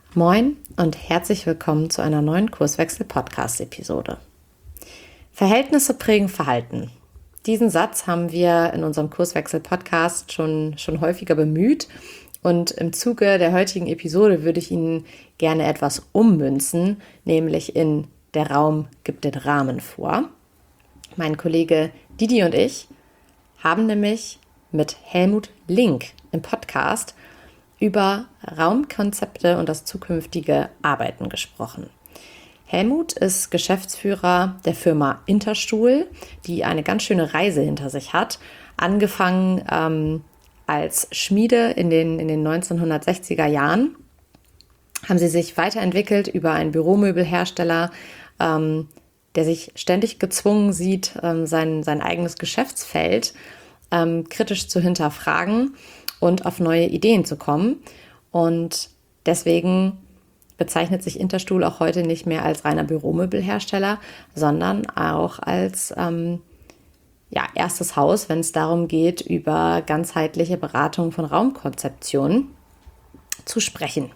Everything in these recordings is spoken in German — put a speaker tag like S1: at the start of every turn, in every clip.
S1: Moin und herzlich willkommen zu einer neuen Kurswechsel-Podcast-Episode. Verhältnisse prägen Verhalten. Diesen Satz haben wir in unserem Kurswechsel-Podcast schon häufiger bemüht und im Zuge der heutigen Episode würde ich Ihnen gerne etwas ummünzen, nämlich in der Raum gibt den Rahmen vor. Mein Kollege Didi und ich haben nämlich mit Helmut Link im Podcast über Raumkonzepte und das zukünftige Arbeiten gesprochen. Helmut ist Geschäftsführer der Firma Interstuhl, die eine ganz schöne Reise hinter sich hat. Angefangen als Schmiede in den 1960er Jahren, haben sie sich weiterentwickelt über einen Büromöbelhersteller, der sich ständig gezwungen sieht, sein eigenes Geschäftsfeld kritisch zu hinterfragen und auf neue Ideen zu kommen. Und deswegen bezeichnet sich Interstuhl auch heute nicht mehr als reiner Büromöbelhersteller, sondern auch als erstes Haus, wenn es darum geht, über ganzheitliche Beratung von Raumkonzeptionen zu sprechen.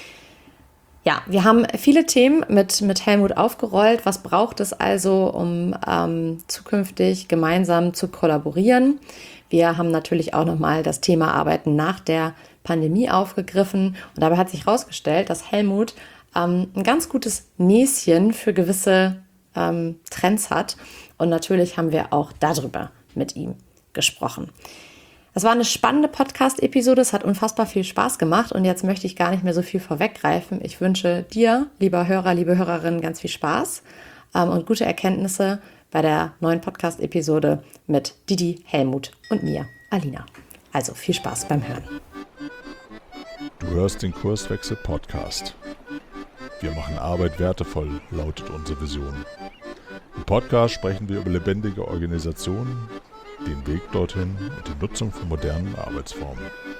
S1: Ja, wir haben viele Themen mit Helmut aufgerollt. Was braucht es also, um zukünftig gemeinsam zu kollaborieren? Wir haben natürlich auch nochmal das Thema Arbeiten nach der Pandemie aufgegriffen. Und dabei hat sich herausgestellt, dass Helmut ein ganz gutes Näschen für gewisse Trends hat. Und natürlich haben wir auch darüber mit ihm gesprochen. Es war eine spannende Podcast-Episode. Es hat unfassbar viel Spaß gemacht. Und jetzt möchte ich gar nicht mehr so viel vorweggreifen. Ich wünsche dir, lieber Hörer, liebe Hörerin, ganz viel Spaß und gute Erkenntnisse bei der neuen Podcast-Episode mit Didi, Helmut und mir, Alina. Also viel Spaß beim Hören.
S2: Du hörst den Kurswechsel-Podcast. Wir machen Arbeit wertevoll, lautet unsere Vision. Im Podcast sprechen wir über lebendige Organisationen, den Weg dorthin und die Nutzung von modernen Arbeitsformen.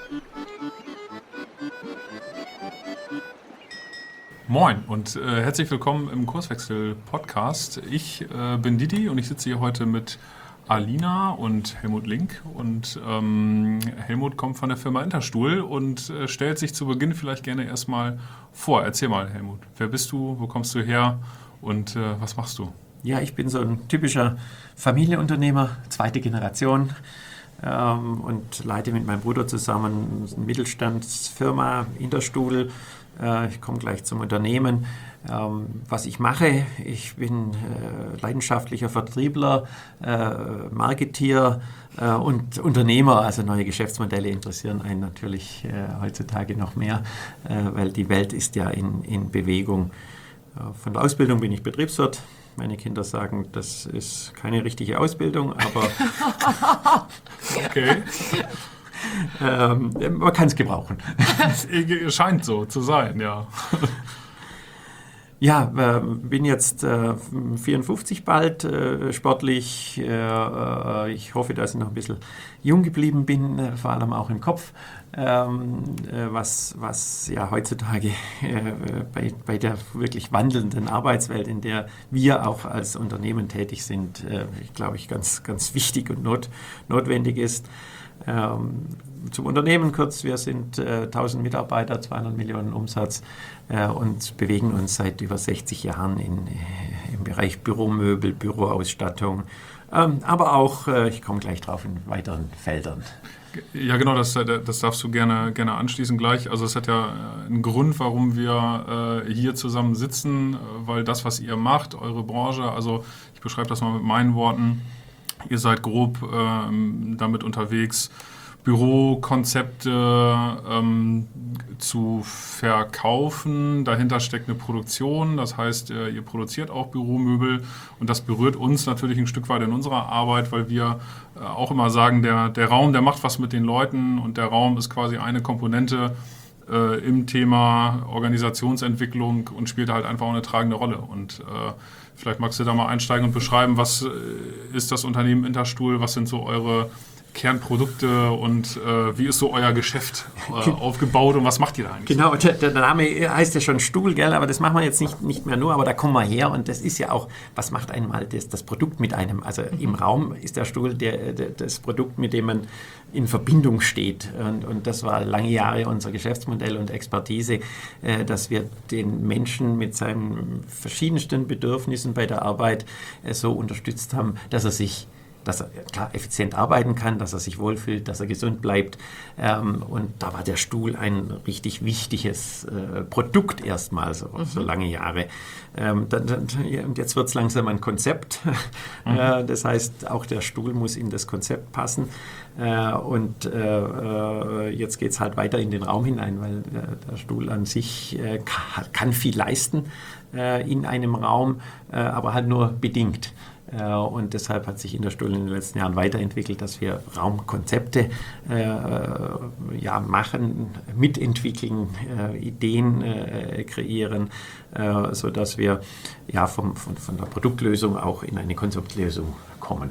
S3: Moin und herzlich willkommen im Kurswechsel-Podcast. Ich bin Didi und ich sitze hier heute mit Alina und Helmut Link. Und Helmut kommt von der Firma Interstuhl und stellt sich zu Beginn vielleicht gerne erstmal vor. Erzähl mal, Helmut, wer bist du, wo kommst du her und was machst du?
S4: Ja, ich bin so ein typischer Familienunternehmer, zweite Generation und leite mit meinem Bruder zusammen eine Mittelstandsfirma Interstuhl. Ich komme gleich zum Unternehmen. Was ich mache, ich bin leidenschaftlicher Vertriebler, Marketeer und Unternehmer. Also neue Geschäftsmodelle interessieren einen natürlich heutzutage noch mehr, weil die Welt ist ja in Bewegung. Von der Ausbildung bin ich Betriebswirt. Meine Kinder sagen, das ist keine richtige Ausbildung, aber
S3: okay.
S4: Man kann es gebrauchen.
S3: Scheint so zu sein, ja.
S4: Ja, bin jetzt 54 bald, sportlich. Ich hoffe, dass ich noch ein bisschen jung geblieben bin, vor allem auch im Kopf. Was ja heutzutage bei der wirklich wandelnden Arbeitswelt, in der wir auch als Unternehmen tätig sind, glaube ich, ganz, ganz wichtig und notwendig ist. Zum Unternehmen kurz, wir sind 1000 Mitarbeiter, 200 Millionen Umsatz und bewegen uns seit über 60 Jahren im Bereich Büromöbel, Büroausstattung, aber auch, ich komme gleich drauf, in weiteren Feldern.
S3: Ja, genau, das darfst du gerne anschließen gleich. Also es hat ja einen Grund, warum wir hier zusammen sitzen, weil das, was ihr macht, eure Branche, also ich beschreibe das mal mit meinen Worten, ihr seid grob damit unterwegs, Bürokonzepte zu verkaufen. Dahinter steckt eine Produktion, das heißt, ihr produziert auch Büromöbel und das berührt uns natürlich ein Stück weit in unserer Arbeit, weil wir auch immer sagen, der Raum, der macht was mit den Leuten und der Raum ist quasi eine Komponente im Thema Organisationsentwicklung und spielt halt einfach auch eine tragende Rolle. Und vielleicht magst du da mal einsteigen und beschreiben, was ist das Unternehmen Interstuhl, was sind so eure Kernprodukte und wie ist so euer Geschäft aufgebaut und was macht ihr da eigentlich?
S4: Genau, der Name heißt ja schon Stuhl, gell? Aber das machen wir jetzt nicht mehr nur, aber da kommen wir her und das ist ja auch, was macht einmal das Produkt mit einem? Also im Raum ist der Stuhl das Produkt, mit dem man in Verbindung steht und das war lange Jahre unser Geschäftsmodell und Expertise, dass wir den Menschen mit seinen verschiedensten Bedürfnissen bei der Arbeit so unterstützt haben, dass er klar effizient arbeiten kann, dass er sich wohlfühlt, dass er gesund bleibt. Und da war der Stuhl ein richtig wichtiges Produkt erstmal, so lange Jahre. Und jetzt wird es langsam ein Konzept. Das heißt, auch der Stuhl muss in das Konzept passen. Und jetzt geht es halt weiter in den Raum hinein, weil der Stuhl an sich kann viel leisten in einem Raum, aber halt nur bedingt. Und deshalb hat sich Interstuhl in den letzten Jahren weiterentwickelt, dass wir Raumkonzepte machen, mitentwickeln, Ideen kreieren, sodass wir von der Produktlösung auch in eine Konzeptlösung kommen.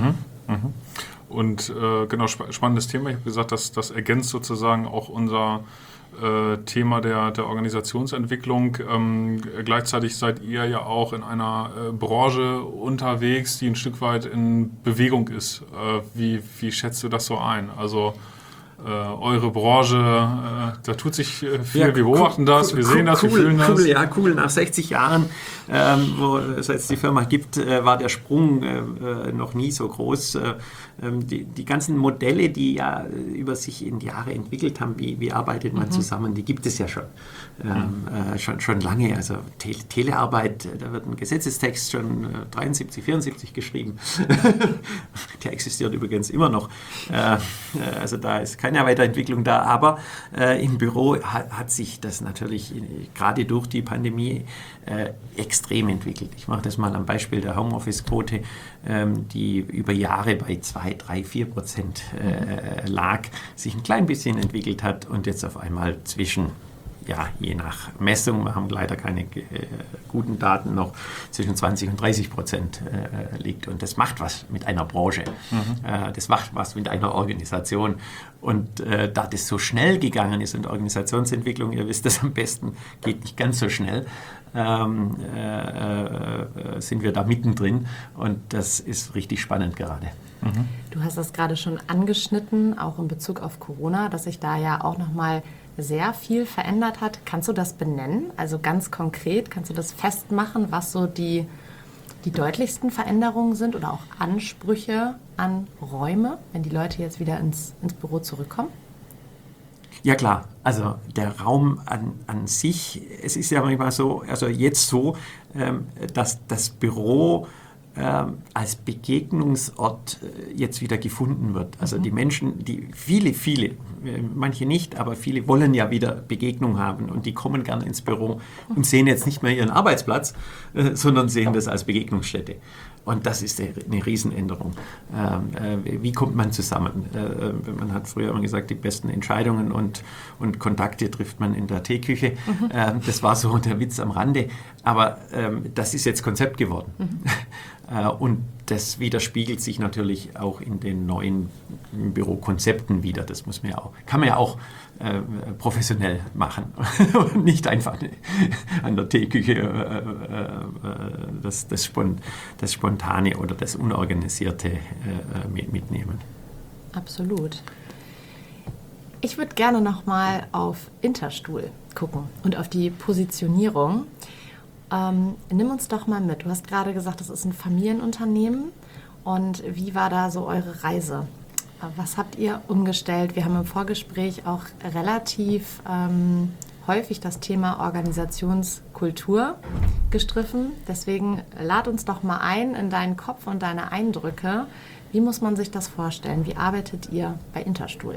S3: Und genau, spannendes Thema. Ich habe gesagt, das ergänzt sozusagen auch unser Thema der Organisationsentwicklung. Gleichzeitig seid ihr ja auch in einer Branche unterwegs, die ein Stück weit in Bewegung ist. Wie schätzt du das so ein? Also eure Branche, da tut sich viel, wir beobachten das, wir sehen das, wir fühlen das.
S4: Cool, nach 60 Jahren, wo es jetzt die Firma gibt, war der Sprung noch nie so groß. Die ganzen Modelle, die ja über sich in Jahre entwickelt haben, wie arbeitet man zusammen, die gibt es ja schon. Schon lange. Also Telearbeit, da wird ein Gesetzestext schon 73, 74 geschrieben. Der existiert übrigens immer noch. Also da ist keine Weiterentwicklung da, aber im Büro hat sich das natürlich gerade durch die Pandemie extrem entwickelt. Ich mache das mal am Beispiel der Homeoffice-Quote, die über Jahre bei 2, 3, 4% lag, sich ein klein bisschen entwickelt hat und jetzt auf einmal je nach Messung, wir haben leider keine guten Daten noch, zwischen 20 und 30% liegt. Und das macht was mit einer Branche. Das macht was mit einer Organisation. Und da das so schnell gegangen ist und Organisationsentwicklung, ihr wisst das am besten, geht nicht ganz so schnell, sind wir da mittendrin. Und das ist richtig spannend gerade.
S1: Du hast das gerade schon angeschnitten, auch in Bezug auf Corona, dass sich da ja auch nochmal sehr viel verändert hat. Kannst du das benennen? Also ganz konkret, kannst du das festmachen, was so die deutlichsten Veränderungen sind oder auch Ansprüche an Räume, wenn die Leute jetzt wieder ins Büro zurückkommen?
S4: Ja klar, also der Raum an sich, es ist ja manchmal so, also jetzt so, dass das Büro als Begegnungsort jetzt wieder gefunden wird. Also die Menschen, viele, manche nicht, aber viele wollen ja wieder Begegnung haben und die kommen gerne ins Büro und sehen jetzt nicht mehr ihren Arbeitsplatz, sondern sehen das als Begegnungsstätte. Und das ist eine Riesenänderung. Wie kommt man zusammen? Man hat früher immer gesagt, die besten Entscheidungen und Kontakte trifft man in der Teeküche. Das war so der Witz am Rande. Aber das ist jetzt Konzept geworden. Und das widerspiegelt sich natürlich auch in den neuen Bürokonzepten wieder. Das kann man ja auch professionell machen und nicht einfach an der Teeküche das Spontane oder das Unorganisierte mitnehmen.
S1: Absolut. Ich würde gerne nochmal auf Interstuhl gucken und auf die Positionierung. Nimm uns doch mal mit. Du hast gerade gesagt, das ist ein Familienunternehmen. Und wie war da so eure Reise? Was habt ihr umgestellt? Wir haben im Vorgespräch auch relativ häufig das Thema Organisationskultur gestriffen. Deswegen lad uns doch mal ein in deinen Kopf und deine Eindrücke. Wie muss man sich das vorstellen? Wie arbeitet ihr bei Interstuhl?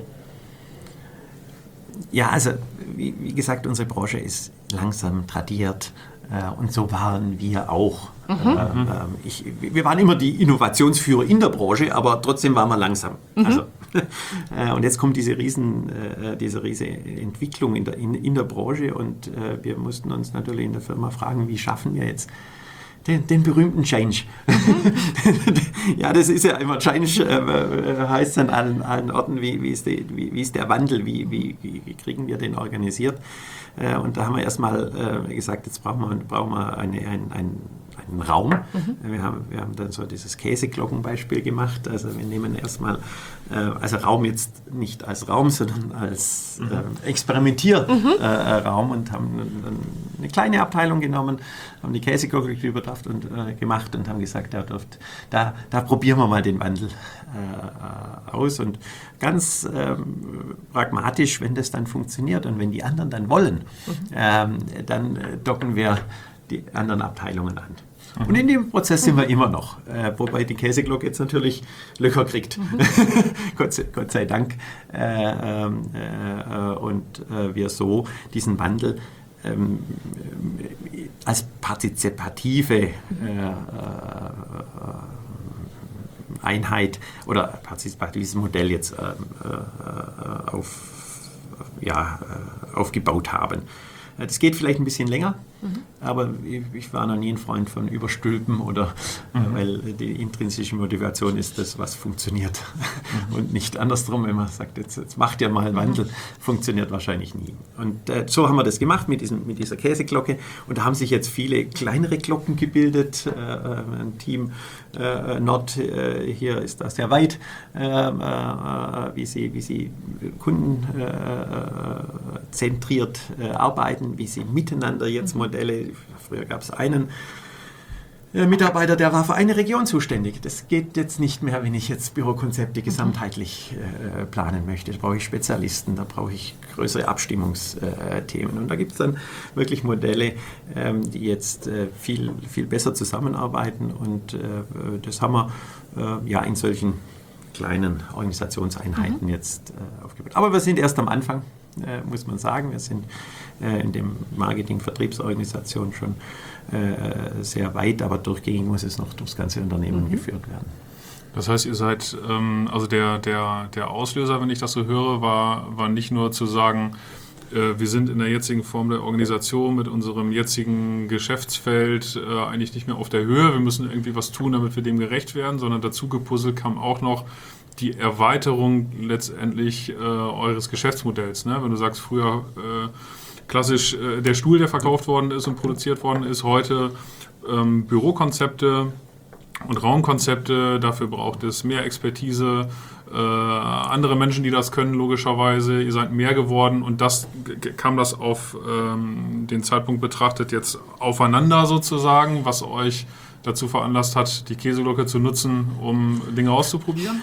S4: Ja, also wie gesagt, unsere Branche ist langsam tradiert. Und so waren wir auch. Wir waren immer die Innovationsführer in der Branche, aber trotzdem waren wir langsam. Also, und jetzt kommt diese riesen Entwicklung in der Branche und wir mussten uns natürlich in der Firma fragen, wie schaffen wir jetzt Den berühmten Change. Ja, das ist ja immer Change, heißt an allen Orten, wie ist der Wandel, wie kriegen wir den organisiert. Und da haben wir erstmal gesagt, jetzt brauchen wir einen Raum. Wir haben dann so dieses Käseglockenbeispiel gemacht. Also wir nehmen erstmal, also Raum jetzt nicht als Raum, sondern als Experimentierraum und haben dann eine kleine Abteilung genommen, haben die Käseglocke überdacht und gemacht und haben gesagt, da probieren wir mal den Wandel aus. Und ganz pragmatisch, wenn das dann funktioniert und wenn die anderen dann wollen, dann docken wir die anderen Abteilungen an. Und in dem Prozess sind wir immer noch, wobei die Käseglocke jetzt natürlich Löcher kriegt, Gott sei Dank, und wir so diesen Wandel als partizipative Einheit oder partizipatives Modell jetzt aufgebaut haben. Das geht vielleicht ein bisschen länger, aber ich war noch nie ein Freund von Überstülpen weil die intrinsische Motivation ist das, was funktioniert und nicht andersrum, wenn man sagt, jetzt macht ihr mal einen Wandel, funktioniert wahrscheinlich nie. Und so haben wir das gemacht mit dieser Käseglocke und da haben sich jetzt viele kleinere Glocken gebildet, ein Team Nord hier ist da sehr weit, wie sie kundenzentriert arbeiten, wie sie miteinander jetzt Modelle, früher gab es einen Mitarbeiter, der war für eine Region zuständig. Das geht jetzt nicht mehr, wenn ich jetzt Bürokonzepte gesamtheitlich planen möchte. Da brauche ich Spezialisten, da brauche ich größere Abstimmungsthemen. Und da gibt es dann wirklich Modelle, die jetzt viel, viel besser zusammenarbeiten. Und das haben wir in solchen kleinen Organisationseinheiten jetzt aufgebaut. Aber wir sind erst am Anfang, muss man sagen. Wir sind in dem Marketing-Vertriebsorganisation schon sehr weit, aber durchgängig muss es noch durchs ganze Unternehmen geführt werden.
S3: Das heißt, ihr seid, also der Auslöser, wenn ich das so höre, war nicht nur zu sagen, wir sind in der jetzigen Form der Organisation mit unserem jetzigen Geschäftsfeld eigentlich nicht mehr auf der Höhe, wir müssen irgendwie was tun, damit wir dem gerecht werden, sondern dazu gepuzzelt kam auch noch die Erweiterung letztendlich eures Geschäftsmodells. Ne? Wenn du sagst, früher klassisch der Stuhl, der verkauft worden ist und produziert worden ist, heute Bürokonzepte und Raumkonzepte, dafür braucht es mehr Expertise, andere Menschen, die das können, logischerweise, ihr seid mehr geworden und kam das auf den Zeitpunkt betrachtet jetzt aufeinander sozusagen, was euch dazu veranlasst hat, die Käseglocke zu nutzen, um Dinge auszuprobieren?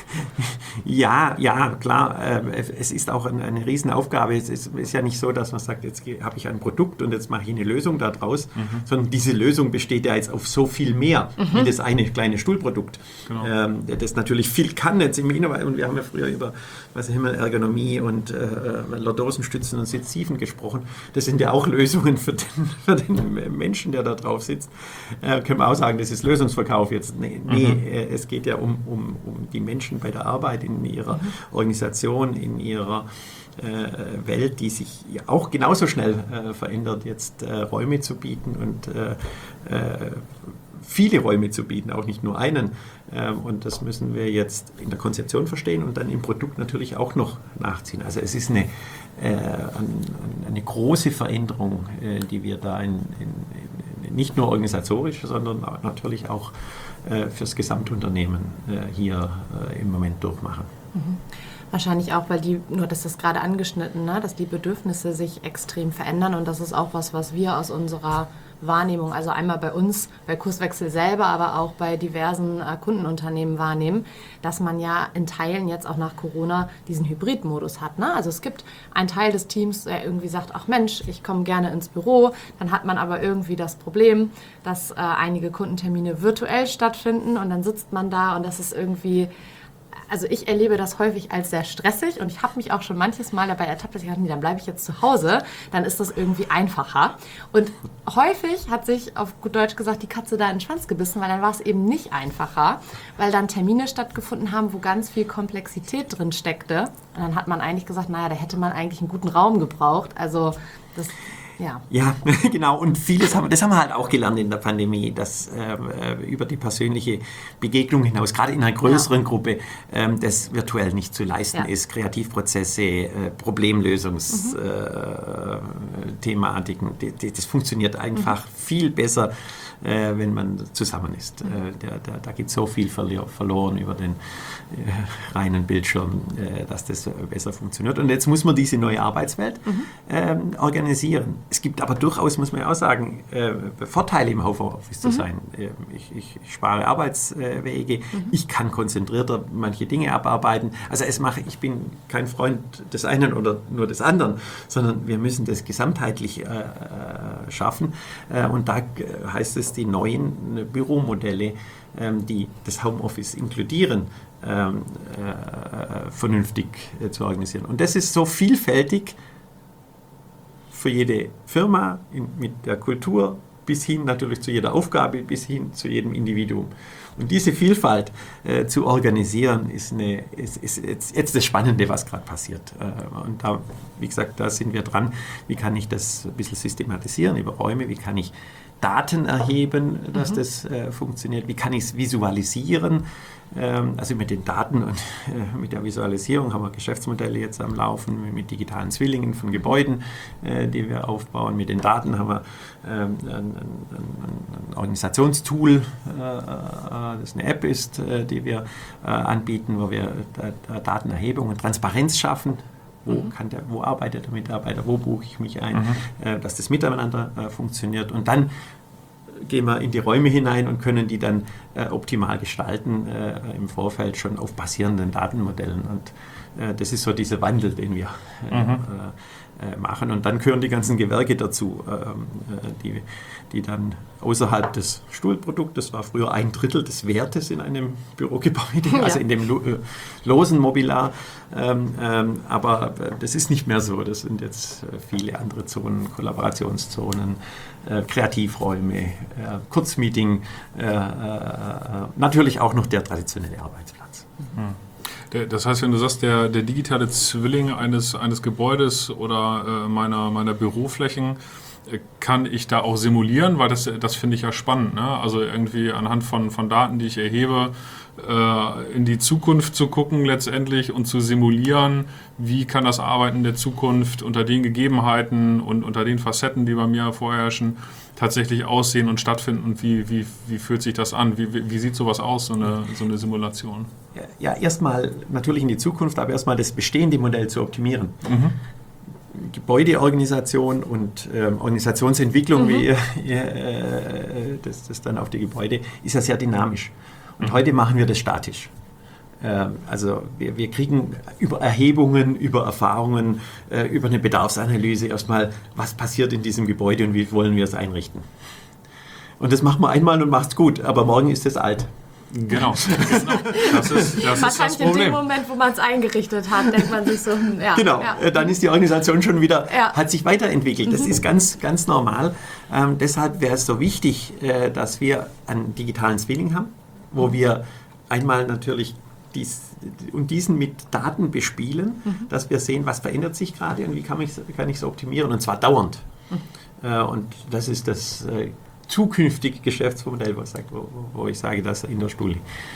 S4: Ja, klar. Es ist auch eine Riesenaufgabe. Es ist ja nicht so, dass man sagt, jetzt habe ich ein Produkt und jetzt mache ich eine Lösung daraus, sondern diese Lösung besteht ja jetzt auf so viel mehr, wie das eine kleine Stuhlprodukt. Genau. Das natürlich viel kann jetzt im Inneren. Und wir haben ja früher über Ergonomie und Lordosenstützen und Sitziven gesprochen. Das sind ja auch Lösungen für den Menschen, der da drauf sitzt. Können wir auch sagen, das ist Lösungsverkauf jetzt. Nee, es geht ja um die Menschen bei der Arbeit, in ihrer Organisation, in ihrer Welt, die sich auch genauso schnell verändert, jetzt Räume zu bieten und viele Räume zu bieten, auch nicht nur einen. Und das müssen wir jetzt in der Konzeption verstehen und dann im Produkt natürlich auch noch nachziehen. Also es ist eine große Veränderung, die wir da nicht nur organisatorisch, sondern natürlich auch fürs Gesamtunternehmen hier im Moment durchmachen.
S1: Wahrscheinlich auch, weil nur das ist gerade angeschnitten, ne? Dass die Bedürfnisse sich extrem verändern und das ist auch was wir aus unserer Wahrnehmung, also einmal bei uns, bei Kurswechsel selber, aber auch bei diversen Kundenunternehmen wahrnehmen, dass man ja in Teilen jetzt auch nach Corona diesen Hybridmodus hat. Ne? Also es gibt einen Teil des Teams, der irgendwie sagt, ach Mensch, ich komme gerne ins Büro, dann hat man aber irgendwie das Problem, dass einige Kundentermine virtuell stattfinden und dann sitzt man da und das ist irgendwie... Also ich erlebe das häufig als sehr stressig und ich habe mich auch schon manches Mal dabei ertappt, dass ich dachte, dann bleibe ich jetzt zu Hause, dann ist das irgendwie einfacher. Und häufig hat sich auf gut Deutsch gesagt die Katze da in den Schwanz gebissen, weil dann war es eben nicht einfacher, weil dann Termine stattgefunden haben, wo ganz viel Komplexität drin steckte. Und dann hat man eigentlich gesagt, naja, da hätte man eigentlich einen guten Raum gebraucht. Also das...
S4: Ja, genau. Und das haben wir halt auch gelernt in der Pandemie, dass über die persönliche Begegnung hinaus, gerade in einer größeren Gruppe, das virtuell nicht zu leisten ist. Kreativprozesse, Problemlösungsthematiken, das funktioniert einfach viel besser, wenn man zusammen ist. Da geht so viel verloren über den reinen Bildschirm, dass das besser funktioniert. Und jetzt muss man diese neue Arbeitswelt organisieren. Es gibt aber durchaus, muss man ja auch sagen, Vorteile im Homeoffice zu sein. Ich spare Arbeitswege, ich kann konzentrierter manche Dinge abarbeiten. Also ich bin kein Freund des einen oder nur des anderen, sondern wir müssen das gesamtheitlich schaffen. Und da heißt es, die neuen Büromodelle, die das Homeoffice inkludieren, vernünftig zu organisieren. Und das ist so vielfältig für jede Firma mit der Kultur bis hin natürlich zu jeder Aufgabe, bis hin zu jedem Individuum. Und diese Vielfalt zu organisieren, ist jetzt das Spannende, was gerade passiert. Und da, wie gesagt, da sind wir dran. Wie kann ich das ein bisschen systematisieren über Räume? Wie kann ich Daten erheben, dass das funktioniert? Wie kann ich es visualisieren? Also mit den Daten und mit der Visualisierung haben wir Geschäftsmodelle jetzt am Laufen, mit digitalen Zwillingen von Gebäuden, die wir aufbauen. Mit den Daten haben wir ein Organisationstool, das eine App ist, die wir anbieten, wo wir Datenerhebung und Transparenz schaffen. Wo arbeitet der Mitarbeiter, wo buche ich mich ein, dass das miteinander funktioniert. Und dann gehen wir in die Räume hinein und können die dann optimal gestalten, im Vorfeld schon auf basierenden Datenmodellen. Und das ist so dieser Wandel, den wir machen. Und dann gehören die ganzen Gewerke dazu, die dann außerhalb des Stuhlprodukts, das war früher 1/3 des Wertes in einem Bürogebäude, also in dem losen Mobiliar, aber das ist nicht mehr so. Das sind jetzt viele andere Zonen, Kollaborationszonen, Kreativräume, Kurzmeeting, natürlich auch noch der traditionelle Arbeitsplatz.
S3: Das heißt, wenn du sagst, der digitale Zwilling eines Gebäudes oder meiner Büroflächen, kann ich da auch simulieren, weil das finde ich ja spannend, ne? Also irgendwie anhand von Daten, die ich erhebe, in die Zukunft zu gucken letztendlich und zu simulieren, wie kann das Arbeiten der Zukunft unter den Gegebenheiten und unter den Facetten, die bei mir vorherrschen, tatsächlich aussehen und stattfinden und wie fühlt sich das an? Wie sieht sowas aus, so eine Simulation?
S4: Ja, erstmal natürlich in die Zukunft, aber erstmal das bestehende Modell zu optimieren. Gebäudeorganisation und Organisationsentwicklung, wie das dann auf die Gebäude, ist ja sehr dynamisch. Und heute machen wir das statisch. Also wir kriegen über Erhebungen, über Erfahrungen, über eine Bedarfsanalyse erstmal, was passiert in diesem Gebäude und wie wollen wir es einrichten. Und das machen wir einmal und macht es gut, aber morgen ist es alt.
S3: Genau. Das ist das Problem.
S1: In dem Moment, wo man es eingerichtet hat, denkt man sich so,
S4: dann ist die Organisation schon wieder, hat sich weiterentwickelt. Das ist ganz, ganz normal. Deshalb wäre es so wichtig, dass wir einen digitalen Zwilling haben, wo wir einmal natürlich diesen mit Daten bespielen, dass wir sehen, was verändert sich gerade und wie kann ich es optimieren, und zwar dauernd. Und das ist das zukünftige Geschäftsmodell, wo ich sage, dass in der Stuhl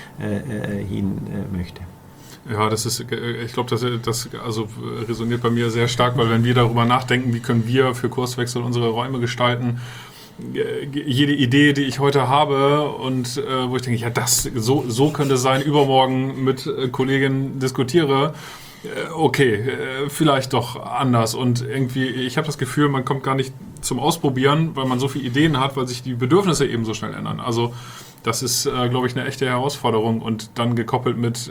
S4: hin möchte.
S3: Ja, ich glaube, das resoniert bei mir sehr stark, weil wenn wir darüber nachdenken, wie können wir für Kurswechsel unsere Räume gestalten, jede Idee, die ich heute habe und wo ich denke, ja, so könnte es sein, übermorgen mit Kolleginnen diskutiere, okay, vielleicht doch anders. Und irgendwie, ich habe das Gefühl, man kommt gar nicht zum Ausprobieren, weil man so viele Ideen hat, weil sich die Bedürfnisse eben so schnell ändern. Also das ist, glaube ich, eine echte Herausforderung und dann gekoppelt mit,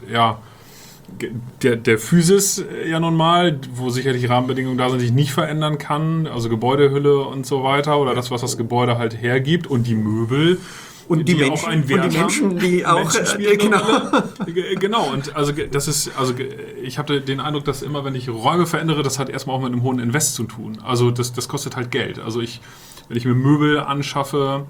S3: der Physis ja nun mal, wo sicherlich Rahmenbedingungen da sind, die ich nicht verändern kann, also Gebäudehülle und so weiter oder das, was das Gebäude halt hergibt und die Möbel.
S4: Und die Menschen,
S3: auch einen Wert
S4: und die Menschen,
S3: haben.
S4: die auch
S3: genau. Und ich habe den Eindruck, dass immer, wenn ich Räume verändere, das hat erstmal auch mit einem hohen Invest zu tun. Also das kostet halt Geld. Also wenn ich mir Möbel anschaffe,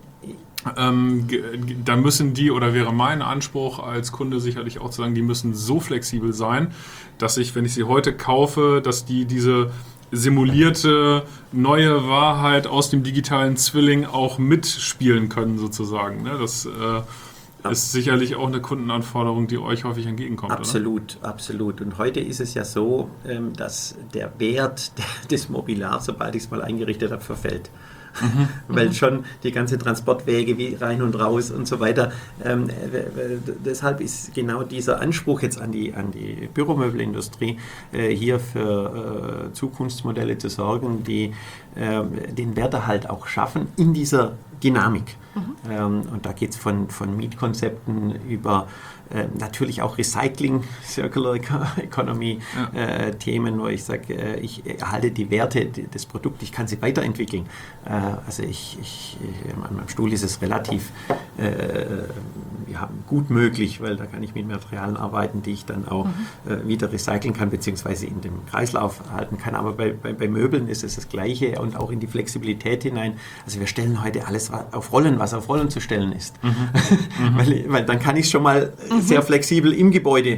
S3: dann müssen die, oder wäre mein Anspruch als Kunde sicherlich auch zu sagen, die müssen so flexibel sein, dass ich, wenn ich sie heute kaufe, dass die diese simulierte neue Wahrheit aus dem digitalen Zwilling auch mitspielen können sozusagen. Ne? Das ist sicherlich auch eine Kundenanforderung, die euch häufig entgegenkommt.
S4: Absolut, oder? Absolut. Und heute ist es ja so, dass der Wert des Mobiliars, sobald ich es mal eingerichtet habe, verfällt. Weil schon die ganzen Transportwege wie rein und raus und so weiter. Deshalb ist genau dieser Anspruch jetzt an die Büromöbelindustrie, hier für Zukunftsmodelle zu sorgen, die den Werterhalt auch schaffen in dieser Dynamik. Und da geht es von Mietkonzepten über natürlich auch Recycling, Circular Economy Themen, wo ich sage, ich erhalte die Werte des Produkts, ich kann sie weiterentwickeln. Also an meinem Stuhl ist es relativ gut möglich, weil da kann ich mit Materialien arbeiten, die ich dann auch wieder recyceln kann, beziehungsweise in dem Kreislauf halten kann. Aber bei Möbeln ist es das Gleiche und auch in die Flexibilität hinein. Also wir stellen heute alles auf Rollen, was auf Rollen zu stellen ist. weil dann kann ich es schon mal sehr flexibel im Gebäude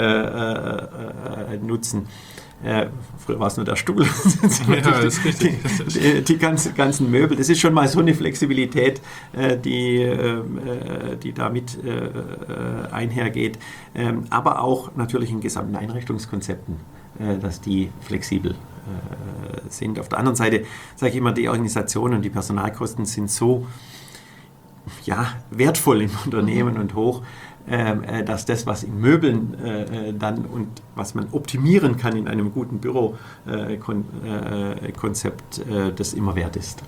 S4: nutzen. Früher war es nur der Stuhl.
S3: Ja, das ist richtig.
S4: Die ganzen Möbel, das ist schon mal so eine Flexibilität, die damit einhergeht. Aber auch natürlich in gesamten Einrichtungskonzepten, dass die flexibel sind. Auf der anderen Seite sage ich immer, die Organisation und die Personalkosten sind so wertvoll im Unternehmen und hoch, dass das, was in Möbeln dann und was man optimieren kann in einem guten Bürokonzept, das immer wert ist.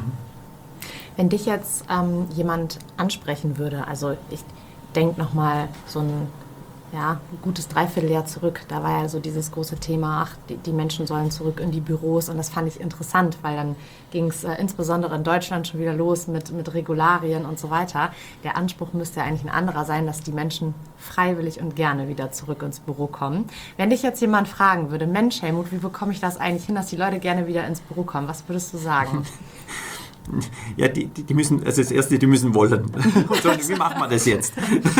S1: Wenn dich jetzt jemand ansprechen würde, also ich denke nochmal so ein gutes Dreivierteljahr zurück, da war ja so dieses große Thema, die Menschen sollen zurück in die Büros, und das fand ich interessant, weil dann ging es insbesondere in Deutschland schon wieder los mit Regularien und so weiter. Der Anspruch müsste ja eigentlich ein anderer sein, dass die Menschen freiwillig und gerne wieder zurück ins Büro kommen. Wenn dich jetzt jemand fragen würde, Mensch Helmut, wie bekomme ich das eigentlich hin, dass die Leute gerne wieder ins Büro kommen, was würdest du sagen?
S4: Ja, die müssen, also das Erste, die müssen wollen. Wie machen wir das jetzt?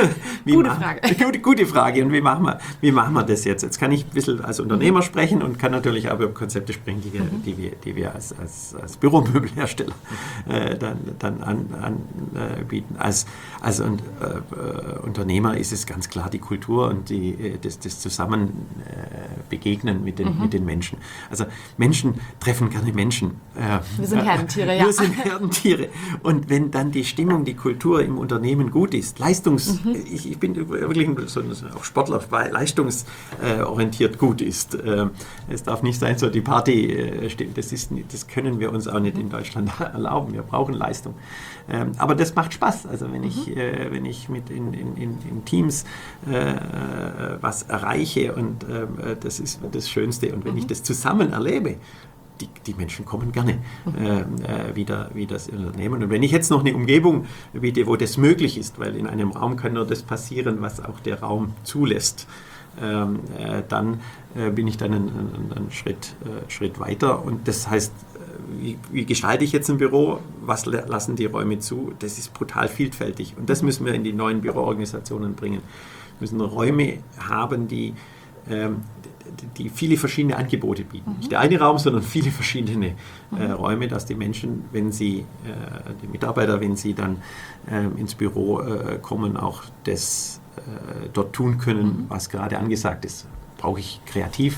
S1: Frage.
S4: Gute Frage. Und wie machen wir das jetzt? Jetzt kann ich ein bisschen als Unternehmer sprechen und kann natürlich auch über Konzepte sprechen, die wir als Büromöbelhersteller dann anbieten. Als Unternehmer ist es ganz klar die Kultur und das Zusammenbegegnen mit den Menschen. Also Menschen treffen gerne Menschen.
S1: Wir sind Herdentiere, ja.
S4: Wir sind Herdentiere. Und wenn dann die Stimmung, die Kultur im Unternehmen gut ist, ich bin wirklich auch Sportler, weil leistungsorientiert gut ist. Es darf nicht sein, so die Party stimmt. Das können wir uns auch nicht in Deutschland erlauben. Wir brauchen Leistung. Aber das macht Spaß. Also wenn ich mit in Teams was erreiche, und das ist das Schönste. Und wenn ich das zusammen erlebe, die Menschen kommen gerne wieder das Unternehmen. Und wenn ich jetzt noch eine Umgebung biete, wo das möglich ist, weil in einem Raum kann nur das passieren, was auch der Raum zulässt, dann bin ich dann einen Schritt weiter. Und das heißt, wie gestalte ich jetzt ein Büro? Was lassen die Räume zu? Das ist brutal vielfältig. Und das müssen wir in die neuen Büroorganisationen bringen. Wir müssen Räume haben, die viele verschiedene Angebote bieten. Nicht der eine Raum, sondern viele verschiedene Räume, dass die Menschen, die Mitarbeiter, wenn sie dann ins Büro kommen, auch das dort tun können, was gerade angesagt ist. Brauche ich kreativ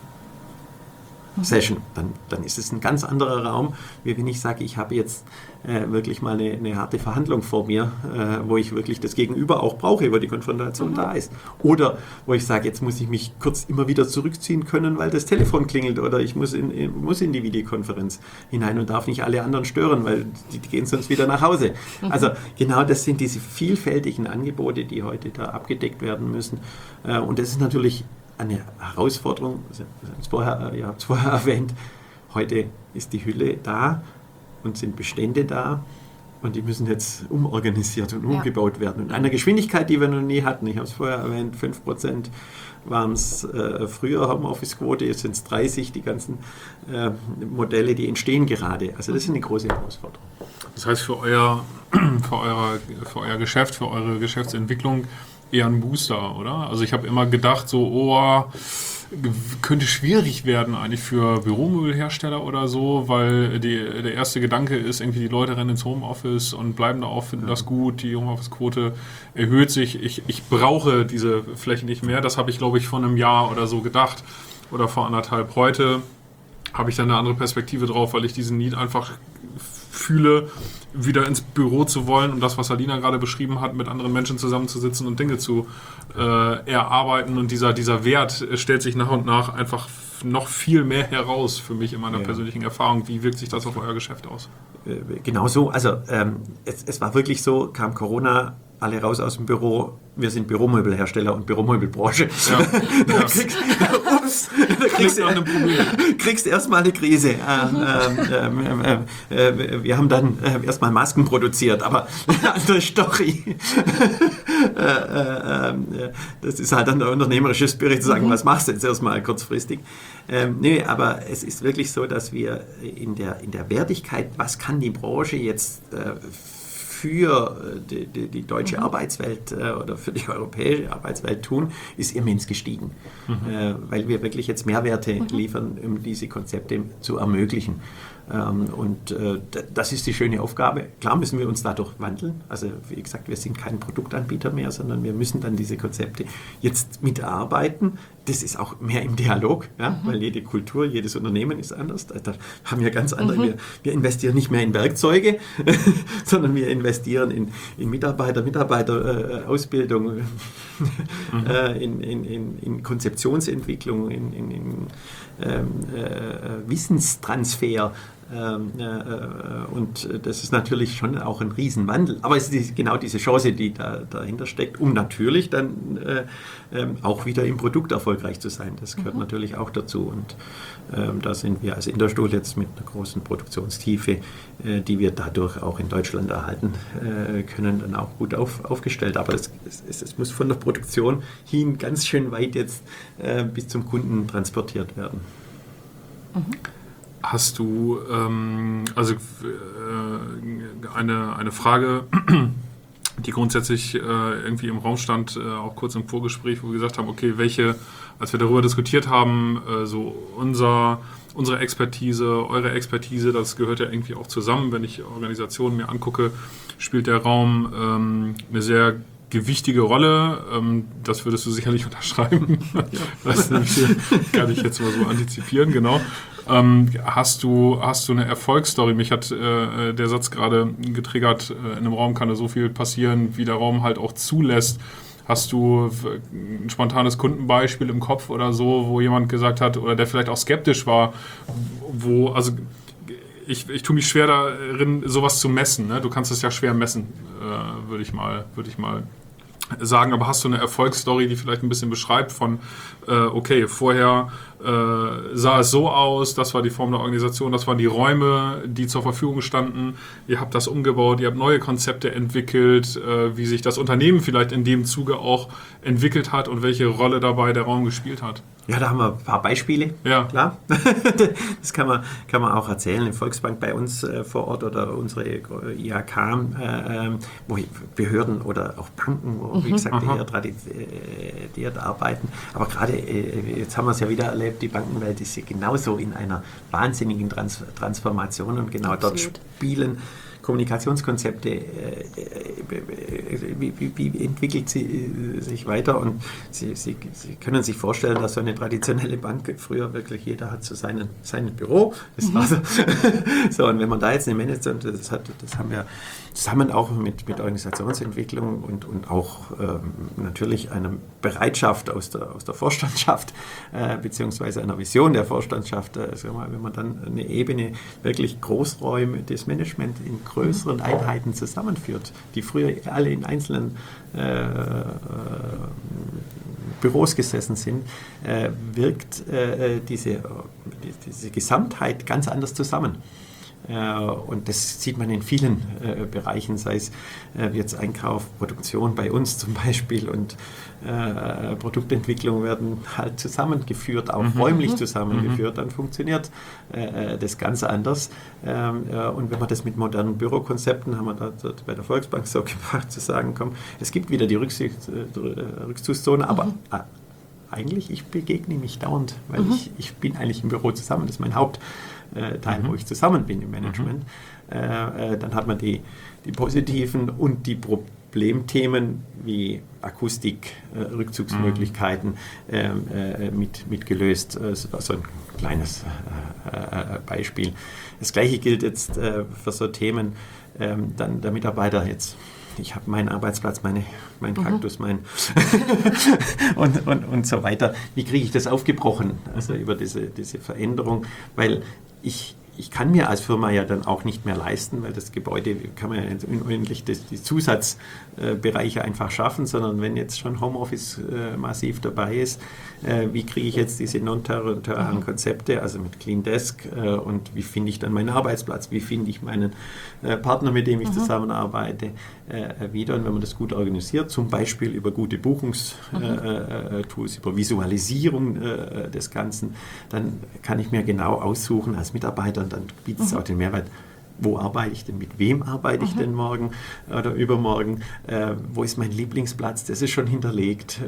S4: Session, dann ist es ein ganz anderer Raum, wie wenn ich sage, ich habe jetzt wirklich mal eine harte Verhandlung vor mir, wo ich wirklich das Gegenüber auch brauche, wo die Konfrontation da ist. Oder wo ich sage, jetzt muss ich mich kurz immer wieder zurückziehen können, weil das Telefon klingelt, oder ich muss in die Videokonferenz hinein und darf nicht alle anderen stören, weil die gehen sonst wieder nach Hause. Also genau das sind diese vielfältigen Angebote, die heute da abgedeckt werden müssen. Und das ist natürlich eine Herausforderung, ihr habt es vorher erwähnt, heute ist die Hülle da und sind Bestände da und die müssen jetzt umorganisiert und umgebaut werden. Und einer Geschwindigkeit, die wir noch nie hatten, ich habe es vorher erwähnt, 5% waren es früher Homeoffice-Quote, jetzt sind es 30, die ganzen Modelle, die entstehen gerade. Also das ist eine große Herausforderung.
S3: Das heißt, für euer Geschäft, für eure Geschäftsentwicklung eher ein Booster, oder? Also ich habe immer gedacht, könnte schwierig werden eigentlich für Büromöbelhersteller oder so, weil der erste Gedanke ist, irgendwie die Leute rennen ins Homeoffice und bleiben da auch, finden das gut, die Homeoffice-Quote erhöht sich. Ich brauche diese Flächen nicht mehr. Das habe ich, glaube ich, vor einem Jahr oder so gedacht oder vor 1,5. Heute habe ich dann eine andere Perspektive drauf, weil ich diesen Need einfach fühle, wieder ins Büro zu wollen und das, was Alina gerade beschrieben hat, mit anderen Menschen zusammenzusitzen und Dinge zu erarbeiten. Und dieser Wert stellt sich nach und nach einfach noch viel mehr heraus für mich in meiner persönlichen Erfahrung. Wie wirkt sich das auf euer Geschäft aus?
S4: Genau so. Also es war wirklich so, kam Corona, alle raus aus dem Büro, wir sind Büromöbelhersteller und Büromöbelbranche. Ja. Kriegst erstmal eine Krise. Wir haben dann erstmal Masken produziert, aber andere Story. Das ist halt dann der unternehmerische Spirit zu sagen, was machst du jetzt erstmal kurzfristig. Nee, aber es ist wirklich so, dass wir in der Wertigkeit, was kann die Branche jetzt für die deutsche Arbeitswelt oder für die europäische Arbeitswelt tun, ist immens gestiegen, weil wir wirklich jetzt Mehrwerte liefern, um diese Konzepte zu ermöglichen. Und das ist die schöne Aufgabe. Klar müssen wir uns dadurch wandeln. Also wie gesagt, wir sind kein Produktanbieter mehr, sondern wir müssen dann diese Konzepte jetzt mitarbeiten. Das ist auch mehr im Dialog, weil jede Kultur, jedes Unternehmen ist anders. Da haben wir ganz andere. Wir investieren nicht mehr in Werkzeuge, sondern wir investieren in Mitarbeiterausbildung, in Konzeptionsentwicklung, in Wissenstransfer. Und das ist natürlich schon auch ein Riesenwandel. Aber es ist genau diese Chance, die dahinter steckt, um natürlich dann auch wieder im Produkt erfolgreich zu sein. Das gehört natürlich auch dazu. Und da sind wir als Interstuhl jetzt mit einer großen Produktionstiefe, die wir dadurch auch in Deutschland erhalten können, dann auch gut aufgestellt. Aber es muss von der Produktion hin ganz schön weit jetzt bis zum Kunden transportiert werden.
S3: Hast du eine Frage, die grundsätzlich irgendwie im Raum stand, auch kurz im Vorgespräch, wo wir gesagt haben, okay, als wir darüber diskutiert haben, so unsere Expertise, eure Expertise, das gehört ja irgendwie auch zusammen. Wenn ich Organisationen mir angucke, spielt der Raum eine sehr gewichtige Rolle. Das würdest du sicherlich unterschreiben. Das kann ich jetzt mal so antizipieren, genau. Hast du eine Erfolgsstory? Mich hat der Satz gerade getriggert, in einem Raum kann da so viel passieren, wie der Raum halt auch zulässt. Hast du ein spontanes Kundenbeispiel im Kopf oder so, wo jemand gesagt hat, oder der vielleicht auch skeptisch war, ich tue mich schwer darin, sowas zu messen. Ne? Du kannst es ja schwer messen, würde ich mal sagen. Aber hast du eine Erfolgsstory, die vielleicht ein bisschen beschreibt von, okay, vorher sah es so aus, das war die Form der Organisation, das waren die Räume, die zur Verfügung standen, ihr habt das umgebaut, ihr habt neue Konzepte entwickelt, wie sich das Unternehmen vielleicht in dem Zuge auch entwickelt hat und welche Rolle dabei der Raum gespielt hat?
S4: Ja, da haben wir ein paar Beispiele, klar. Das kann man auch erzählen. Die Volksbank bei uns vor Ort oder unsere IHK, wo Behörden oder auch Banken, wo, wie gesagt, eher tradiert arbeiten. Aber gerade, jetzt haben wir es ja wieder erlebt, die Bankenwelt ist ja genauso in einer wahnsinnigen Transformation und genau dort spielen Kommunikationskonzepte, wie entwickelt sie sich weiter und Sie können sich vorstellen, dass so eine traditionelle Bank früher wirklich jeder hat so sein Büro. Das war so, und wenn man da jetzt eine Management, das haben wir zusammen auch mit Organisationsentwicklung und auch natürlich einer Bereitschaft aus der Vorstandschaft beziehungsweise einer Vision der Vorstandschaft, wenn man dann eine Ebene wirklich Großräume des Management in größeren Einheiten zusammenführt, die früher alle in einzelnen Büros gesessen sind, wirkt diese Gesamtheit ganz anders zusammen. Und das sieht man in vielen Bereichen, sei es jetzt Einkauf, Produktion bei uns zum Beispiel und Produktentwicklung werden halt zusammengeführt, auch räumlich zusammengeführt, dann funktioniert das ganz anders. Und wenn man das mit modernen Bürokonzepten, haben wir da bei der Volksbank so gemacht, zu sagen, komm, es gibt wieder die Rückzugszone, aber eigentlich, ich begegne mich dauernd, weil ich bin eigentlich im Büro zusammen, das ist mein Hauptteil, wo ich zusammen bin im Management. Dann hat man die positiven und die Problemthemen wie Akustik, Rückzugsmöglichkeiten mit gelöst. Das war so ein kleines Beispiel. Das Gleiche gilt jetzt für so Themen, dann der Mitarbeiter jetzt. Ich habe meinen Arbeitsplatz, meinen Kaktus, und so weiter. Wie kriege ich das aufgebrochen? Also über diese Veränderung, weil ich kann mir als Firma ja dann auch nicht mehr leisten, weil das Gebäude kann man ja unendlich die Zusatzbereiche einfach schaffen, sondern wenn jetzt schon Homeoffice massiv dabei ist, wie kriege ich jetzt diese non-terroralen Konzepte, also mit Clean Desk und wie finde ich dann meinen Arbeitsplatz, wie finde ich meinen Partner, mit dem ich zusammenarbeite, wieder. Und wenn man das gut organisiert, zum Beispiel über gute Buchungstools, über Visualisierung des Ganzen, dann kann ich mir genau aussuchen als Mitarbeiter, und dann bietet es auch den Mehrwert, wo arbeite ich denn, mit wem arbeite ich denn morgen oder übermorgen, wo ist mein Lieblingsplatz, das ist schon hinterlegt,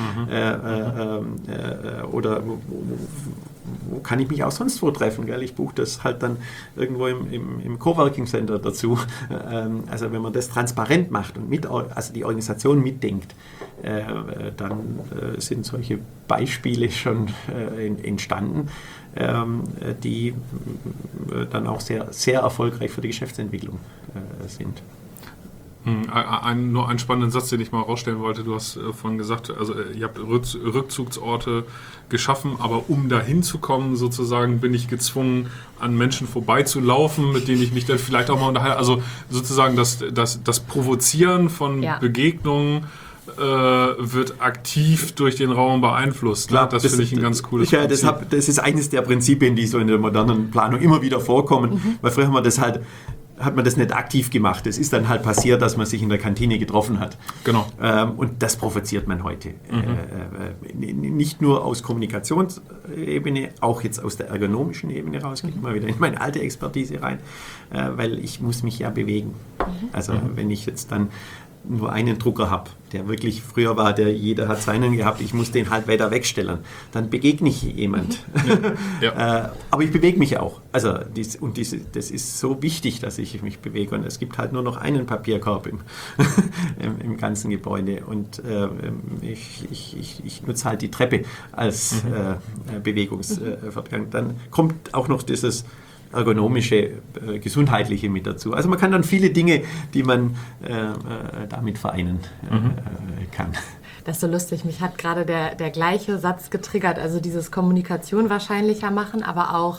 S4: oder wo kann ich mich auch sonst wo treffen, gell? Ich buche das halt dann irgendwo im Coworking Center dazu. Also wenn man das transparent macht und also die Organisation mitdenkt, dann sind solche Beispiele schon entstanden, die dann auch sehr, sehr erfolgreich für die Geschäftsentwicklung sind.
S3: Nur einen spannenden Satz, den ich mal rausstellen wollte. Du hast vorhin gesagt, also ihr habt Rückzugsorte geschaffen, aber um dahin zu kommen, sozusagen, bin ich gezwungen, an Menschen vorbeizulaufen, mit denen ich mich dann vielleicht auch mal unterhalte. Also sozusagen das Provozieren von Begegnungen wird aktiv durch den Raum beeinflusst.
S4: Klar,
S3: das finde ich ein ganz cooles Prinzip.
S4: Das ist eines der Prinzipien, die so in der modernen Planung immer wieder vorkommen, weil früher hat man das nicht aktiv gemacht. Es ist dann halt passiert, dass man sich in der Kantine getroffen hat.
S3: Genau.
S4: Und das provoziert man heute. Nicht nur aus Kommunikationsebene, auch jetzt aus der ergonomischen Ebene raus. Ich gehe mal wieder in meine alte Expertise rein, weil ich muss mich ja bewegen. Also wenn ich jetzt dann nur einen Drucker habe, der wirklich früher war, jeder hat seinen gehabt, ich muss den halt weiter wegstellen. Dann begegne ich jemand. Aber ich bewege mich auch. Also das ist so wichtig, dass ich mich bewege. Und es gibt halt nur noch einen Papierkorb im ganzen Gebäude. Und ich nutze halt die Treppe als Bewegungsvertretung. Dann kommt auch noch dieses ergonomische, gesundheitliche mit dazu. Also man kann dann viele Dinge, die man damit vereinen kann.
S1: Das ist so lustig. Mich hat gerade der gleiche Satz getriggert, also dieses Kommunikation wahrscheinlicher machen, aber auch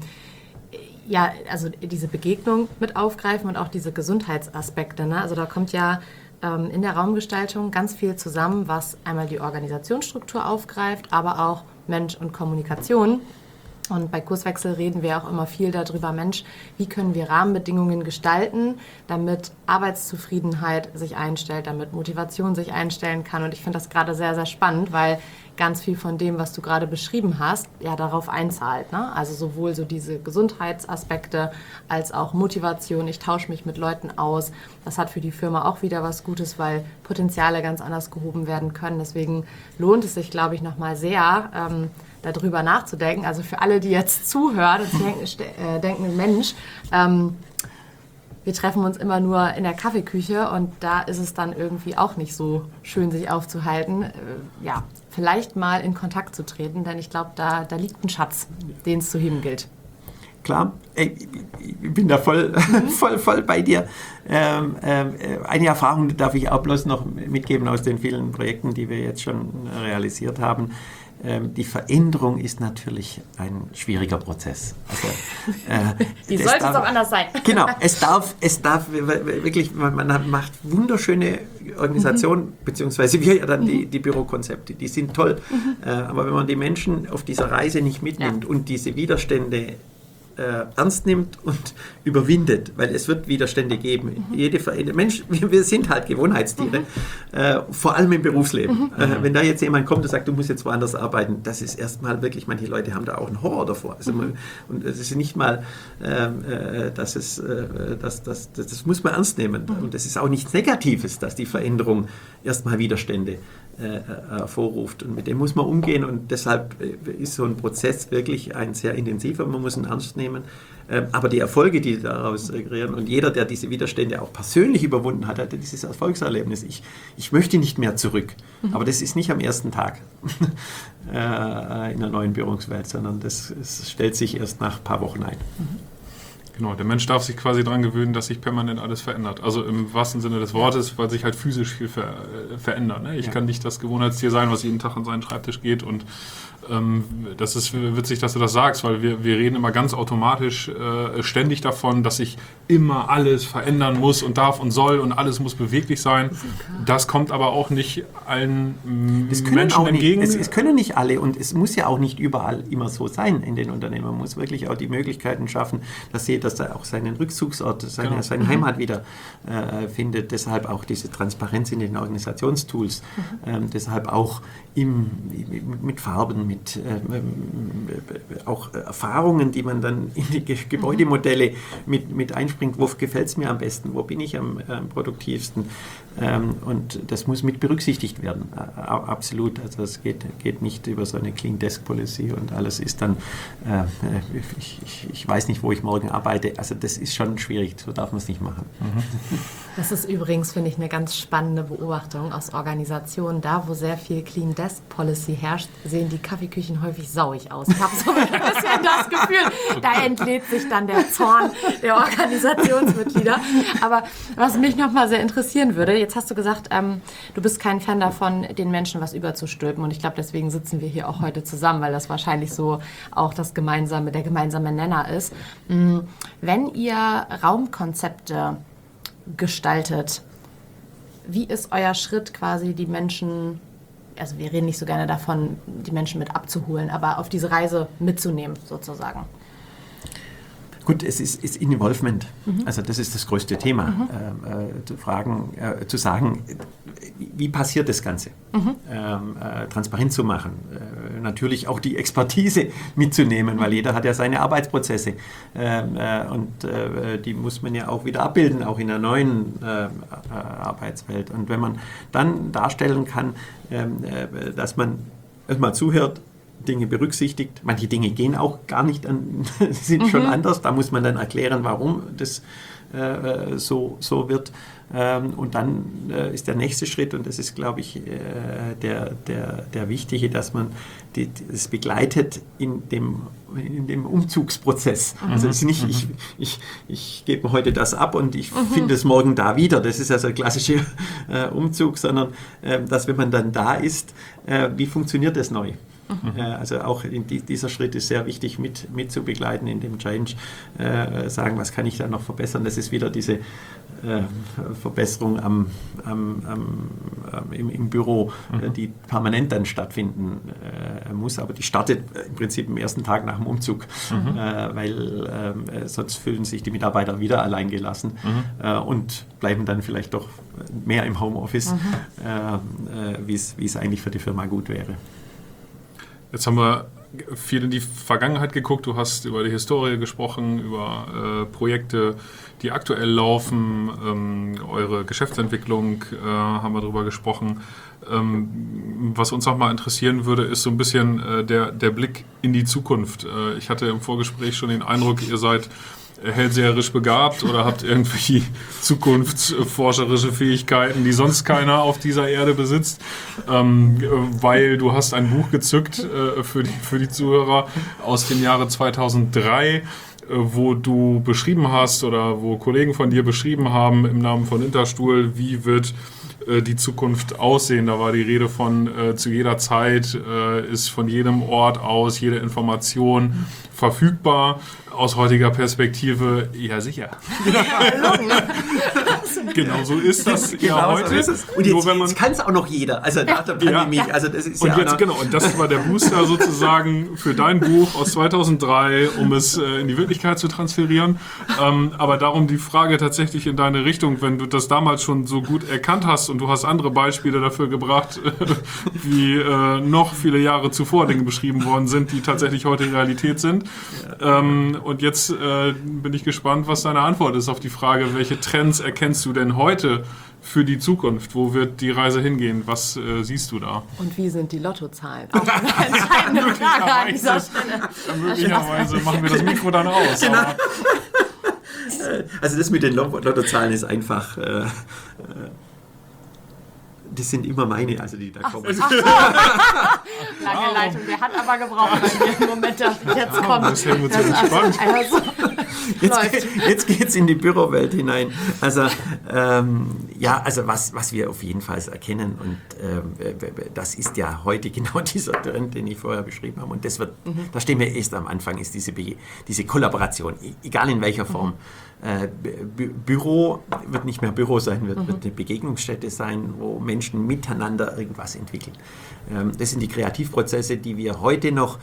S1: also diese Begegnung mit aufgreifen und auch diese Gesundheitsaspekte. Ne? Also da kommt ja in der Raumgestaltung ganz viel zusammen, was einmal die Organisationsstruktur aufgreift, aber auch Mensch und Kommunikation. Und bei Kurswechsel reden wir auch immer viel darüber, Mensch, wie können wir Rahmenbedingungen gestalten, damit Arbeitszufriedenheit sich einstellt, damit Motivation sich einstellen kann. Und ich finde das gerade sehr, sehr spannend, weil ganz viel von dem, was du gerade beschrieben hast, ja darauf einzahlt. Ne? Also sowohl so diese Gesundheitsaspekte als auch Motivation. Ich tausche mich mit Leuten aus. Das hat für die Firma auch wieder was Gutes, weil Potenziale ganz anders gehoben werden können. Deswegen lohnt es sich, glaube ich, nochmal sehr, darüber nachzudenken. Also für alle, die jetzt zuhören und denken, Mensch, wir treffen uns immer nur in der Kaffeeküche und da ist es dann irgendwie auch nicht so schön, sich aufzuhalten. Vielleicht mal in Kontakt zu treten, denn ich glaube, da liegt ein Schatz, den es zu heben gilt.
S4: Klar, ich bin da voll bei dir. Eine Erfahrung darf ich auch bloß noch mitgeben aus den vielen Projekten, die wir jetzt schon realisiert haben. Die Veränderung ist natürlich ein schwieriger Prozess. Also,
S1: wie sollte es auch anders sein?
S4: Genau, es darf wirklich, man macht wunderschöne Organisationen, beziehungsweise wir ja dann die Bürokonzepte, die sind toll. Aber wenn man die Menschen auf dieser Reise nicht mitnimmt und diese Widerstände ernst nimmt und überwindet, weil es wird Widerstände geben. Jeder Mensch, wir sind halt Gewohnheitstiere, vor allem im Berufsleben. Wenn da jetzt jemand kommt und sagt, du musst jetzt woanders arbeiten, das ist erstmal wirklich, manche Leute haben da auch einen Horror davor. Also und es ist nicht mal, das muss man ernst nehmen. Und es ist auch nichts Negatives, dass die Veränderung erstmal Widerstände hervorruft. Und mit dem muss man umgehen und deshalb ist so ein Prozess wirklich ein sehr intensiver, man muss ihn ernst nehmen. Aber die Erfolge, die daraus kreieren und jeder, der diese Widerstände auch persönlich überwunden hat, hatte dieses Erfolgserlebnis. Ich möchte nicht mehr zurück, aber das ist nicht am ersten Tag in der neuen Führungswelt, sondern das stellt sich erst nach ein paar Wochen ein.
S3: Genau, der Mensch darf sich quasi daran gewöhnen, dass sich permanent alles verändert. Also im wahrsten Sinne des Wortes, weil sich halt physisch viel verändert. Ne? Ich kann nicht das Gewohnheitstier sein, was jeden Tag an seinen Schreibtisch geht. Und das ist witzig, dass du das sagst, weil wir reden immer ganz automatisch ständig davon, dass sich immer alles verändern muss und darf und soll und alles muss beweglich sein. Das kommt aber auch nicht allen Menschen entgegen.
S4: Es können nicht alle und es muss ja auch nicht überall immer so sein in den Unternehmen. Man muss wirklich auch die Möglichkeiten schaffen, dass er auch seinen Rückzugsort, seine Heimat wieder findet. Deshalb auch diese Transparenz in den Organisationstools. Deshalb auch mit Farben, mit auch Erfahrungen, die man dann in die Gebäudemodelle mit einspringt. Wo gefällt es mir am besten? Wo bin ich am produktivsten? Und das muss mit berücksichtigt werden. Absolut. Also es geht nicht über so eine Clean Desk Policy und alles ist dann, ich weiß nicht, wo ich morgen arbeite. Also das ist schon schwierig. So darf man es nicht machen.
S1: Das ist übrigens, finde ich, eine ganz spannende Beobachtung aus Organisationen. Da, wo sehr viel Clean Desk Policy herrscht, sehen die Kaffeeküchen häufig sauig aus. Ich habe so ein bisschen das Gefühl, da entlädt sich dann der Zorn der Organisationsmitglieder. Aber was mich nochmal sehr interessieren würde, jetzt hast du gesagt, du bist kein Fan davon, den Menschen was überzustülpen. Und ich glaube, deswegen sitzen wir hier auch heute zusammen, weil das wahrscheinlich so auch der gemeinsame Nenner ist. Wenn ihr Raumkonzepte gestaltet, wie ist euer Schritt quasi die Menschen, also wir reden nicht so gerne davon, die Menschen mit abzuholen, aber auf diese Reise mitzunehmen sozusagen?
S4: Gut, es ist Involvement. Also das ist das größte Thema. Zu sagen, wie passiert das Ganze? Transparent zu machen. Natürlich auch die Expertise mitzunehmen, weil jeder hat ja seine Arbeitsprozesse. Und die muss man ja auch wieder abbilden, auch in der neuen Arbeitswelt. Und wenn man dann darstellen kann, dass man erstmal zuhört, Dinge berücksichtigt. Manche Dinge gehen auch gar nicht an, sind schon anders. Da muss man dann erklären, warum das so wird. Und dann ist der nächste Schritt, und das ist, glaube ich, der wichtige, dass man das begleitet in dem Umzugsprozess. Also es ist nicht, ich gebe heute das ab und ich finde es morgen da wieder. Das ist also ein klassischer Umzug, sondern dass, wenn man dann da ist, wie funktioniert das neu? Also auch dieser Schritt ist sehr wichtig mit zu begleiten in dem Change, sagen, was kann ich da noch verbessern. Das ist wieder diese Verbesserung im Büro, die permanent dann stattfinden muss, aber die startet im Prinzip am ersten Tag nach dem Umzug, weil sonst fühlen sich die Mitarbeiter wieder alleingelassen und bleiben dann vielleicht doch mehr im Homeoffice, wie es eigentlich für die Firma gut wäre.
S3: Jetzt haben wir viel in die Vergangenheit geguckt. Du hast über die Historie gesprochen, über Projekte, die aktuell laufen, eure Geschäftsentwicklung haben wir darüber gesprochen. Was uns noch mal interessieren würde, ist so ein bisschen der Blick in die Zukunft. Ich hatte im Vorgespräch schon den Eindruck, ihr seid hellseherisch begabt oder habt irgendwie zukunftsforscherische Fähigkeiten, die sonst keiner auf dieser Erde besitzt, weil du hast ein Buch gezückt für die Zuhörer aus dem Jahre 2003, wo du beschrieben hast oder wo Kollegen von dir beschrieben haben im Namen von Interstuhl, wie wird die Zukunft aussehen. Da war die Rede von zu jeder Zeit ist von jedem Ort aus jede Information verfügbar. Aus heutiger Perspektive, ja sicher. Genau so ist das ja heute.
S4: So ist es. Und jetzt kann es auch noch jeder, also nach der Pandemie. Also das ist
S3: und das war der Booster sozusagen für dein Buch aus 2003, um es in die Wirklichkeit zu transferieren. Aber darum die Frage tatsächlich in deine Richtung, wenn du das damals schon so gut erkannt hast und du hast andere Beispiele dafür gebracht, wie noch viele Jahre zuvor Dinge beschrieben worden sind, die tatsächlich heute Realität sind. Und jetzt bin ich gespannt, was deine Antwort ist auf die Frage, welche Trends erkennst du denn heute für die Zukunft? Wo wird die Reise hingehen? Was siehst du da?
S1: Und wie sind die Lottozahlen? Auch eine entscheidende Frage an dieser Stelle.
S3: Möglicherweise machen wir das Mikro dann aus.
S4: Genau. Also das mit den Lottozahlen ist einfach... das sind immer meine, also die da kommen.
S1: Ach so. Lange Leitung, der hat aber gebraucht bei mir im Moment, jetzt kommt.
S3: Das hängen wir zu entspannt.
S4: Jetzt geht es in die Bürowelt hinein. Also also was wir auf jeden Fall erkennen und das ist ja heute genau dieser Trend, den ich vorher beschrieben habe und das wird, da stehen wir erst am Anfang, ist diese Kollaboration, egal in welcher Form. Büro wird nicht mehr Büro sein, wird eine Begegnungsstätte sein, wo Menschen miteinander irgendwas entwickeln. Das sind die Kreativprozesse, die wir heute noch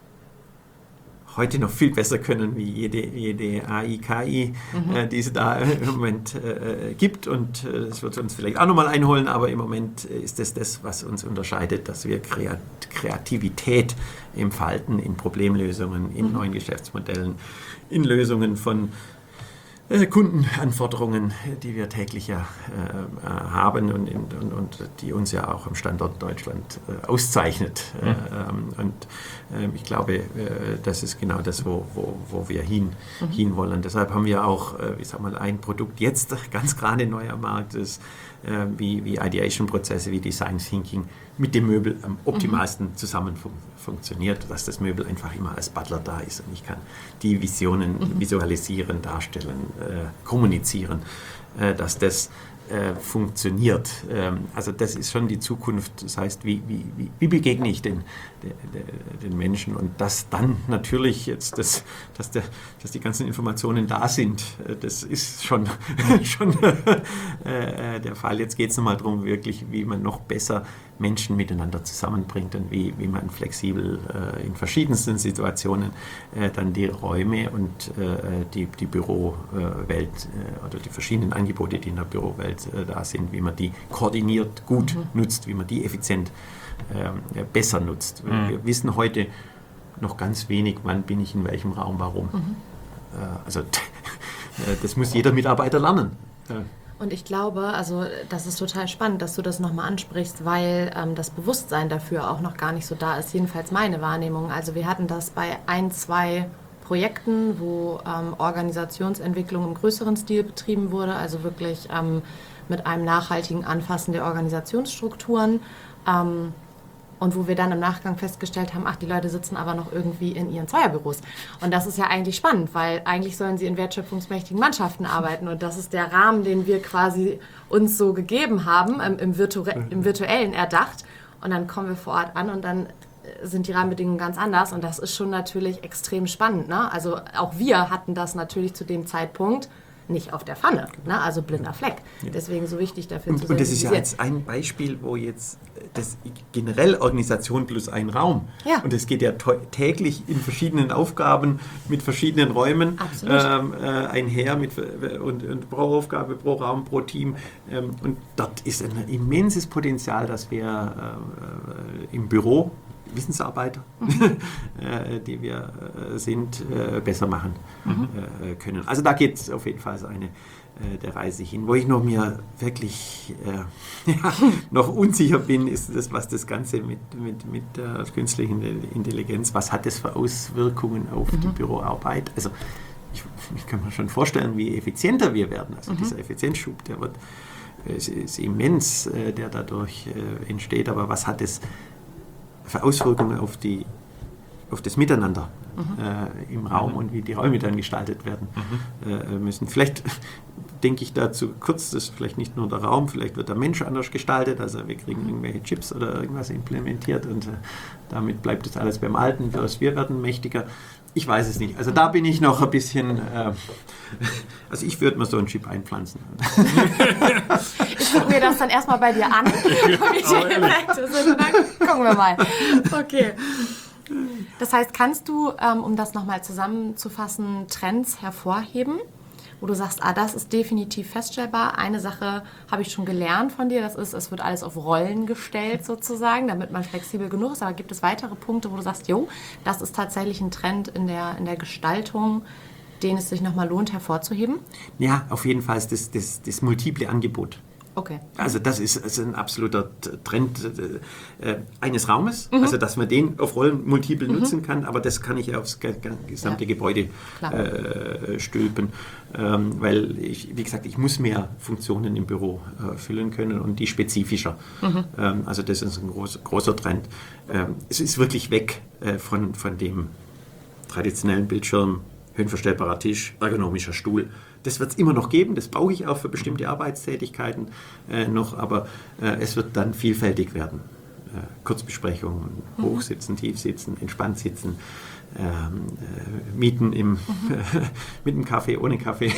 S4: viel besser können wie jede AI, KI, die es da im Moment gibt. Und das wird uns vielleicht auch nochmal einholen, aber im Moment ist das, was uns unterscheidet, dass wir Kreativität entfalten in Problemlösungen, in neuen Geschäftsmodellen, in Lösungen von Kundenanforderungen, die wir täglich haben und die uns ja auch am Standort Deutschland auszeichnet. Ich glaube, das ist genau das, wo wir hinwollen. Deshalb haben wir auch, ein Produkt jetzt ganz gerade neu am Markt ist, wie Ideation-Prozesse, wie Design Thinking mit dem Möbel am optimalsten zusammen funktioniert, dass das Möbel einfach immer als Butler da ist und ich kann die Visionen visualisieren, darstellen, kommunizieren, dass das funktioniert. Also das ist schon die Zukunft. Das heißt, wie begegne ich den Menschen und dass dann natürlich jetzt, dass die ganzen Informationen da sind, das ist schon der Fall. Jetzt geht es nochmal darum, wirklich, wie man noch besser Menschen miteinander zusammenbringt und wie man flexibel in verschiedensten Situationen dann die Räume und die Bürowelt oder die verschiedenen Angebote, die in der Bürowelt da sind, wie man die koordiniert gut nutzt, wie man die effizient besser nutzt. Wir wissen heute noch ganz wenig, wann bin ich in welchem Raum, warum. Also das muss jeder Mitarbeiter lernen.
S1: Und ich glaube, also das ist total spannend, dass du das nochmal ansprichst, weil das Bewusstsein dafür auch noch gar nicht so da ist, jedenfalls meine Wahrnehmung. Also wir hatten das bei 2 Projekten, wo Organisationsentwicklung im größeren Stil betrieben wurde, also wirklich mit einem nachhaltigen Anfassen der Organisationsstrukturen. Und wo wir dann im Nachgang festgestellt haben, die Leute sitzen aber noch irgendwie in ihren Zweierbüros. Und das ist ja eigentlich spannend, weil eigentlich sollen sie in wertschöpfungsmächtigen Mannschaften arbeiten. Und das ist der Rahmen, den wir quasi uns so gegeben haben, im Virtuellen erdacht. Und dann kommen wir vor Ort an und dann sind die Rahmenbedingungen ganz anders. Und das ist schon natürlich extrem spannend, ne? Also auch wir hatten das natürlich zu dem Zeitpunkt nicht auf der Pfanne, ne? Also blinder Fleck. Ja. Deswegen so wichtig dafür zu
S4: Und das ist ja jetzt ein Beispiel, wo jetzt das generell Organisation plus ein Raum. Ja. Und es geht ja täglich in verschiedenen Aufgaben mit verschiedenen Räumen einher und pro Aufgabe, pro Raum, pro Team. Und dort ist ein immenses Potenzial, dass wir im Büro Wissensarbeiter, die wir sind, besser machen können. Also da geht es auf jeden Fall so eine der Reise hin. Wo ich noch mir wirklich noch unsicher bin, ist das, was das Ganze mit der künstlichen Intelligenz, was hat das für Auswirkungen auf die Büroarbeit? Also ich kann mir schon vorstellen, wie effizienter wir werden. Also dieser Effizienzschub, der ist immens, der dadurch entsteht. Aber was hat es für Auswirkungen auf das Miteinander im Raum und wie die Räume dann gestaltet werden müssen. Vielleicht denke ich dazu kurz, das ist vielleicht nicht nur der Raum, vielleicht wird der Mensch anders gestaltet, also wir kriegen irgendwelche Chips oder irgendwas implementiert und damit bleibt das alles beim Alten, wir werden mächtiger. Ich weiß es nicht. Also da bin ich noch ein bisschen... also ich würde mir so einen Chip einpflanzen.
S1: Ich gucke mir das dann erstmal bei dir an, wie die Effekte sind. Und dann gucken wir mal. Okay. Das heißt, kannst du, um das nochmal zusammenzufassen, Trends hervorheben, wo du sagst, das ist definitiv feststellbar. Eine Sache habe ich schon gelernt von dir, das ist, es wird alles auf Rollen gestellt sozusagen, damit man flexibel genug ist. Aber gibt es weitere Punkte, wo du sagst, das ist tatsächlich ein Trend in der Gestaltung, den es sich nochmal lohnt hervorzuheben?
S4: Ja, auf jeden Fall ist das multiple Angebot.
S1: Okay.
S4: Also das ist ein absoluter Trend eines Raumes, also dass man den auf Rollen multiple nutzen kann, aber das kann ich aufs gesamte Gebäude stülpen, weil wie gesagt, ich muss mehr Funktionen im Büro füllen können und die spezifischer. Also das ist ein großer Trend. Es ist wirklich weg von dem traditionellen Bildschirm, höhenverstellbarer Tisch, ergonomischer Stuhl. Das wird es immer noch geben, das brauche ich auch für bestimmte Arbeitstätigkeiten noch, aber es wird dann vielfältig werden. Kurzbesprechungen, Hochsitzen, Tiefsitzen, entspannt sitzen, Mieten mit dem Kaffee, ohne Kaffee,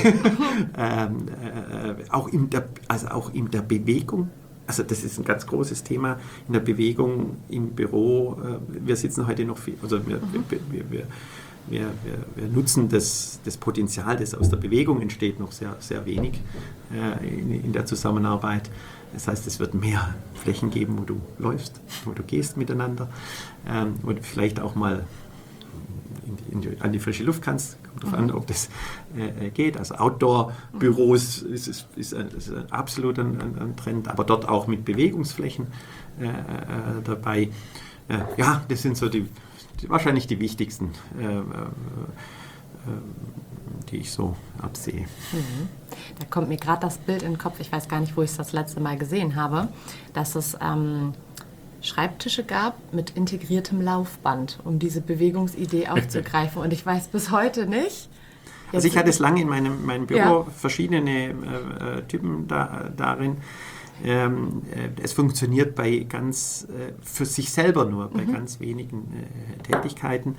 S4: auch in der Bewegung. Also das ist ein ganz großes Thema in der Bewegung im Büro. Wir sitzen heute noch viel, also wir nutzen das Potenzial, das aus der Bewegung entsteht, noch sehr, sehr wenig in der Zusammenarbeit. Das heißt, es wird mehr Flächen geben, wo du läufst, wo du gehst miteinander und vielleicht auch mal an die frische Luft kannst. Kommt darauf an, ob das geht. Also Outdoor-Büros ist absolut ein Trend, aber dort auch mit Bewegungsflächen dabei. Ja, das sind so wahrscheinlich die wichtigsten, die ich so absehe.
S1: Da kommt mir gerade das Bild in den Kopf, ich weiß gar nicht, wo ich es das letzte Mal gesehen habe, dass es Schreibtische gab mit integriertem Laufband, um diese Bewegungsidee aufzugreifen. Und ich weiß bis heute nicht.
S4: Also ich hatte es lange in meinem Büro verschiedene Typen darin. Es funktioniert für sich selber nur, bei ganz wenigen Tätigkeiten,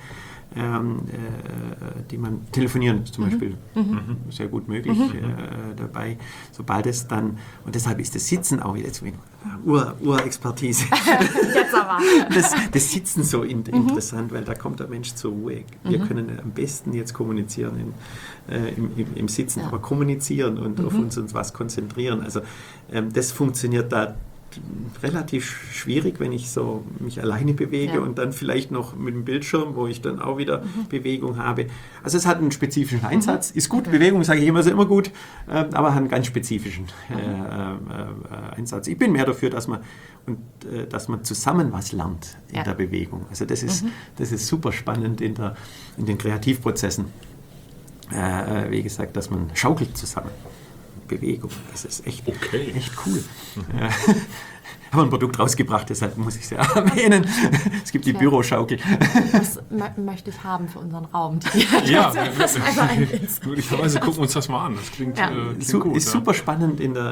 S4: die man telefonieren ist zum Beispiel sehr gut möglich dabei. Sobald es dann, und deshalb ist das Sitzen auch jetzt Urexpertise.
S1: Jetzt aber.
S4: Das Sitzen so interessant, weil da kommt der Mensch zur Ruhe. Wir können am besten jetzt kommunizieren im Sitzen, aber kommunizieren und auf uns was konzentrieren. Also das funktioniert da relativ schwierig, wenn ich so mich alleine bewege und dann vielleicht noch mit dem Bildschirm, wo ich dann auch wieder Bewegung habe. Also es hat einen spezifischen Einsatz. Ist gut, Bewegung sage ich immer, ist immer gut, aber hat einen ganz spezifischen Einsatz. Ich bin mehr dafür, dass man zusammen was lernt in der Bewegung. Also das ist super spannend in den Kreativprozessen. Wie gesagt, dass man schaukelt zusammen. Bewegung. Das ist echt cool. Habe ein Produkt rausgebracht, deshalb muss ich es ja erwähnen. Es gibt die Büroschaukel.
S1: Das möchte ich haben für unseren Raum.
S3: Ja, möglicherweise gucken wir uns das mal an. Das klingt gut.
S4: Ist super spannend in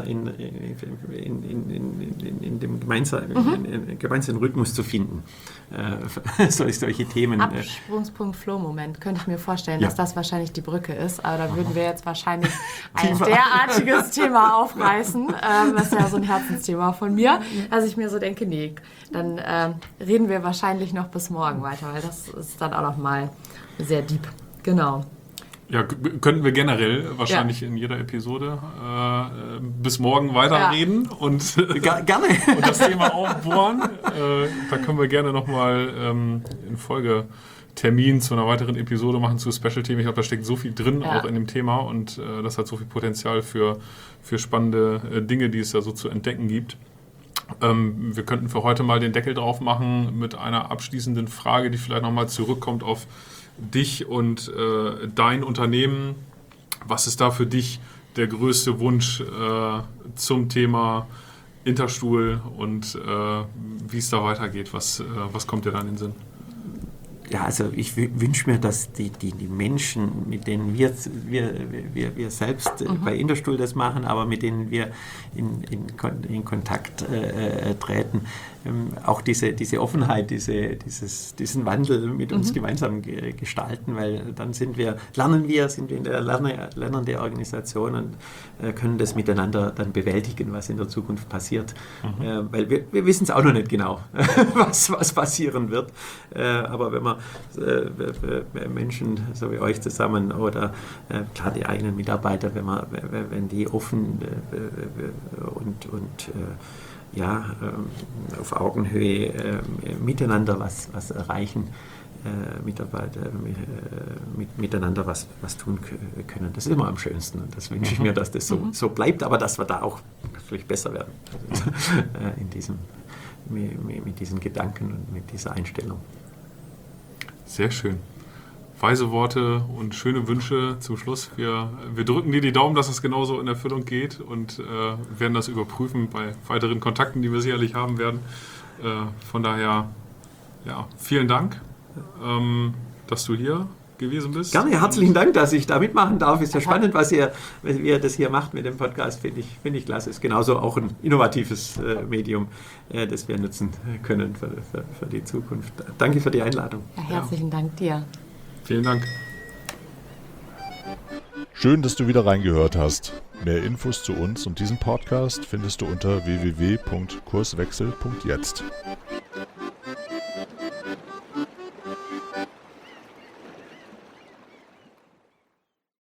S4: dem gemeinsamen Rhythmus zu finden. Solche Themen.
S1: Absprungspunkt Flow-Moment. Könnte ich mir vorstellen, dass das wahrscheinlich die Brücke ist. Aber da würden wir jetzt wahrscheinlich ein derartiges Thema aufreißen. Das ist ja so ein Herzensthema von mir. Dass ich mir so denke, nee, dann reden wir wahrscheinlich noch bis morgen weiter, weil das ist dann auch noch mal sehr deep. Genau.
S3: Ja, könnten wir generell wahrscheinlich in jeder Episode bis morgen weiterreden und,
S4: gerne.
S3: Und das Thema aufbohren. Da können wir gerne nochmal in Folgetermin zu einer weiteren Episode machen zu Special-Themen. Ich glaube, da steckt so viel drin auch in dem Thema und das hat so viel Potenzial für spannende Dinge, die es da so zu entdecken gibt. Wir könnten für heute mal den Deckel drauf machen mit einer abschließenden Frage, die vielleicht nochmal zurückkommt auf dich und dein Unternehmen. Was ist da für dich der größte Wunsch zum Thema Interstuhl und wie es da weitergeht? Was kommt dir da in den Sinn?
S4: Ja, also ich wünsche mir, dass die Menschen, mit denen wir selbst bei Interstuhl das machen, aber mit denen wir in Kontakt treten, auch diese Offenheit, diesen Wandel mit uns gemeinsam gestalten, weil dann sind wir in der lernende Organisation und können das miteinander dann bewältigen, was in der Zukunft passiert. Weil wir wissen es auch noch nicht genau, was passieren wird. Aber wenn man Menschen so wie euch zusammen oder klar die eigenen Mitarbeiter, wenn die offen und auf Augenhöhe miteinander was erreichen, Mitarbeiter miteinander was tun können. Das ist immer am schönsten und das wünsche ich mir, dass das so bleibt, aber dass wir da auch natürlich besser werden mit diesen Gedanken und mit dieser Einstellung.
S3: Sehr schön. Weise Worte und schöne Wünsche zum Schluss. Wir drücken dir die Daumen, dass es genauso in Erfüllung geht und werden das überprüfen bei weiteren Kontakten, die wir sicherlich haben werden. Von daher, vielen Dank, dass du hier gewesen bist.
S4: Gerne, herzlichen Dank, dass ich da mitmachen darf. Ist ja spannend, wie ihr das hier macht mit dem Podcast, finde ich klasse. Ist genauso auch ein innovatives Medium, das wir nutzen können für die Zukunft. Danke für die Einladung.
S1: Ja, herzlichen Dank dir.
S3: Vielen Dank.
S2: Schön, dass du wieder reingehört hast. Mehr Infos zu uns und diesem Podcast findest du unter www.kurswechsel.jetzt.